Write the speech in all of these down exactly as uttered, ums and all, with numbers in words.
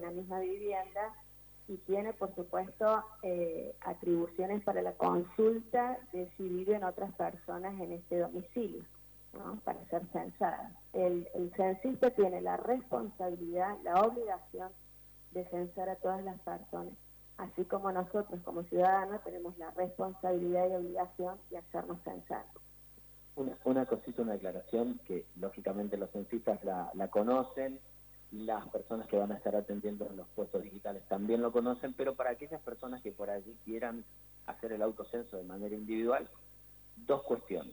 una misma vivienda y tiene, por supuesto, eh, atribuciones para la consulta de si viven otras personas en este domicilio, ¿no? Para ser censada. El, el censista tiene la responsabilidad, la obligación de censar a todas las personas, así como nosotros como ciudadanos tenemos la responsabilidad y obligación de hacernos censar. Una, una cosita, una aclaración, que lógicamente los censistas la, la conocen, las personas que van a estar atendiendo en los puestos digitales también lo conocen, pero para aquellas personas que por allí quieran hacer el autocenso de manera individual, dos cuestiones.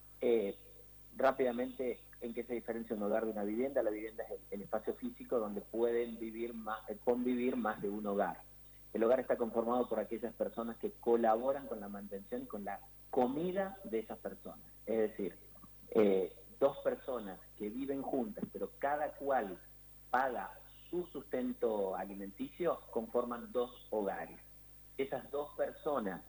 Eh, rápidamente, ¿en qué se diferencia un hogar de una vivienda? La vivienda es el, el espacio físico donde pueden vivir más, eh, convivir más de un hogar. El hogar está conformado por aquellas personas que colaboran con la mantención y con la comida de esas personas. Es decir, eh, dos personas que viven juntas, pero cada cual paga su sustento alimenticio, conforman dos hogares. Esas dos personas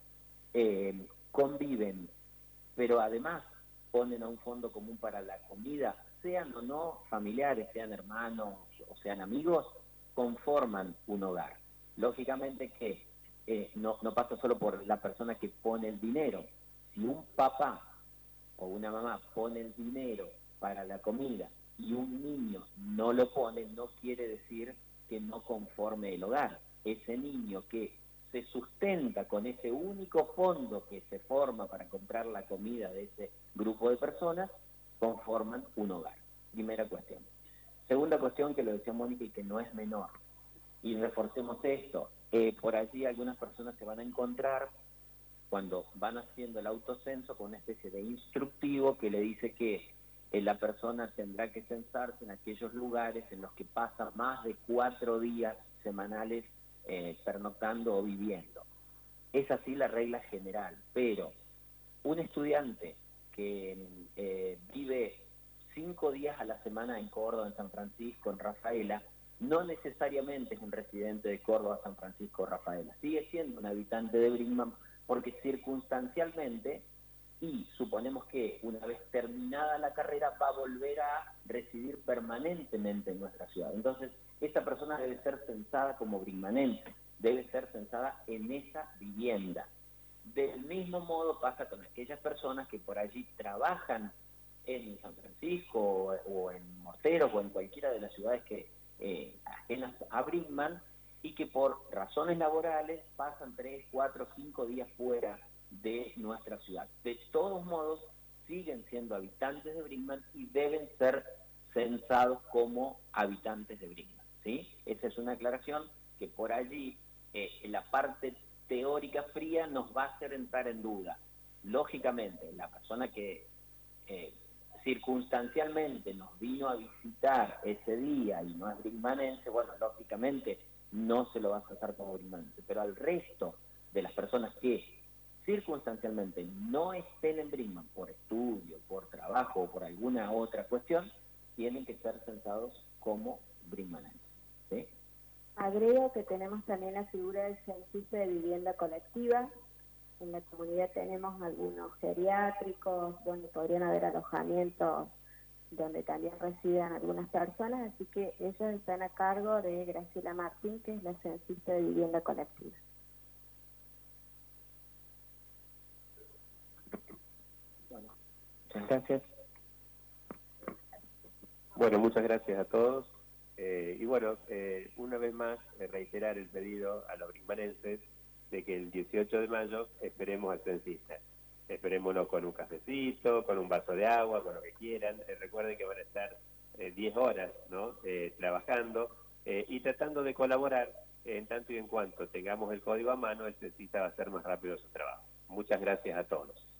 eh, conviven, pero además ponen a un fondo común para la comida, sean o no familiares, sean hermanos o sean amigos, conforman un hogar. Lógicamente que eh, no, no pasa solo por la persona que pone el dinero. Si un papá o una mamá pone el dinero para la comida y un niño no lo pone, no quiere decir que no conforme el hogar. Ese niño que se sustenta con ese único fondo que se forma para comprar la comida de ese grupo de personas, conforman un hogar. Primera cuestión. Segunda cuestión, que lo decía Mónica y que no es menor, y reforcemos esto, eh, por allí algunas personas se van a encontrar cuando van haciendo el autocenso con una especie de instructivo que le dice que eh, la persona tendrá que censarse en aquellos lugares en los que pasa más de cuatro días semanales eh, pernoctando o viviendo. Es así la regla general, pero un estudiante que eh, vive cinco días a la semana en Córdoba, en San Francisco, en Rafaela, no necesariamente es un residente de Córdoba, San Francisco o Rafaela. Sigue siendo un habitante de Brinkman porque circunstancialmente, y suponemos que una vez terminada la carrera va a volver a residir permanentemente en nuestra ciudad. Entonces, esa persona debe ser censada como brinkmanense, debe ser censada en esa vivienda. Del mismo modo pasa con aquellas personas que por allí trabajan en San Francisco o, o en Morteros o en cualquiera de las ciudades que eh, ajenas a Brinkman y que por razones laborales pasan tres, cuatro, cinco días fuera de nuestra ciudad. De todos modos, siguen siendo habitantes de Brinkman y deben ser censados como habitantes de Brinkman, ¿sí? Esa es una aclaración que por allí, eh, en la parte teórica fría, nos va a hacer entrar en duda. Lógicamente, la persona que eh, circunstancialmente nos vino a visitar ese día y no es brinkmanense, bueno, lógicamente no se lo va a tratar como brinkmanense, pero al resto de las personas que circunstancialmente no estén en Brinkman por estudio, por trabajo o por alguna otra cuestión, tienen que ser censados como brinkmanenses, ¿sí? Agrego que tenemos también la figura del censista de vivienda colectiva. En la comunidad tenemos algunos geriátricos donde podrían haber alojamientos donde también residan algunas personas, así que ellos están a cargo de Graciela Martín, que es la censista de vivienda colectiva. Bueno, muchas gracias. Bueno, muchas gracias a todos. Eh, y bueno, eh, una vez más, eh, reiterar el pedido a los brinkmanenses de que el dieciocho de mayo esperemos al censista. Esperémonos con un cafecito, con un vaso de agua, con lo que quieran. Eh, recuerden que van a estar eh, diez horas, ¿no? Eh, trabajando eh, y tratando de colaborar eh, en tanto y en cuanto tengamos el código a mano, el censista va a hacer más rápido su trabajo. Muchas gracias a todos.